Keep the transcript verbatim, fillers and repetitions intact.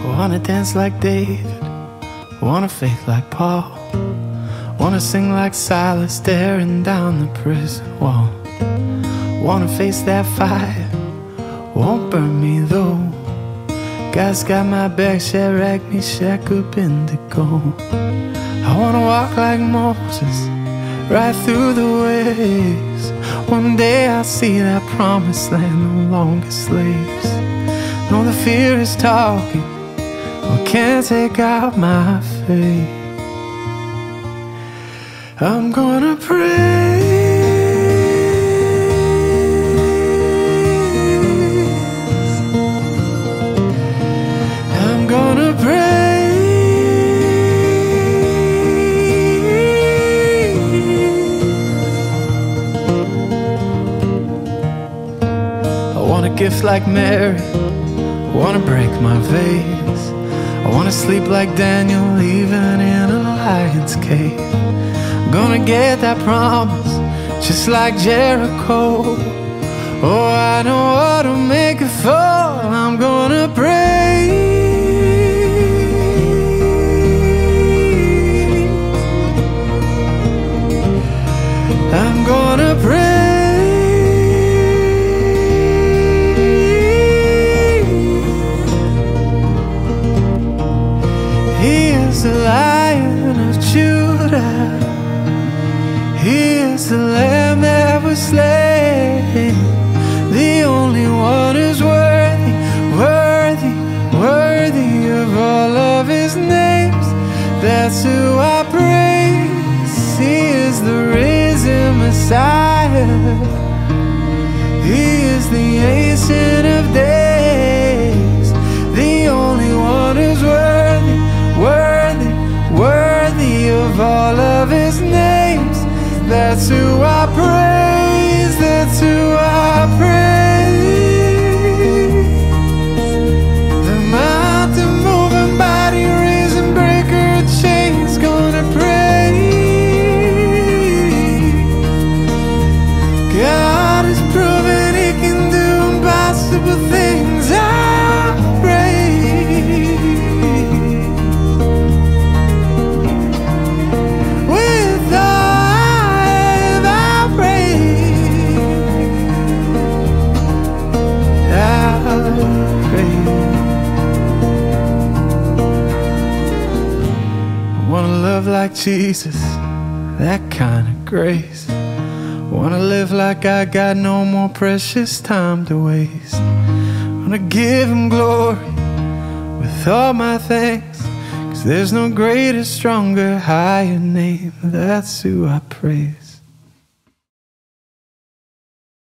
Wanna dance like David, wanna faith like Paul, wanna sing like Silas staring down the prison wall. Wanna face that fire, won't burn me though. God's got my back, Shadrach, Meshach, Abednego. I wanna walk like Moses, right through the waves. One day I'll see that promised land, no longer slaves. No, the fear is talking, well, can't take out my faith. I'm gonna praise, I'm gonna praise. I want a gift like Mary, I wanna break my vase. I wanna sleep like Daniel, even in a lion's cave. I'm gonna get that promise, just like Jericho. Oh, I know what to make it fall. I'm gonna pray, I'm gonna pray. The Lion of Judah, He is the Lamb that was slain, the only one who's worthy, worthy, worthy of all of His names. That's who I praise. He is the risen Messiah, He is the Ancient of Days, the only one who's worthy, worthy, worthy of all of His names. That's who I praise, that's who I praise. The mountain moving, body raising, breaker of chains, gonna praise. God has proven He can do impossible things. I praise. Wanna love like Jesus, that kind of grace. Wanna live like I got no more precious time to waste. Wanna give Him glory with all my thanks, 'cause there's no greater, stronger, higher name. That's who I praise.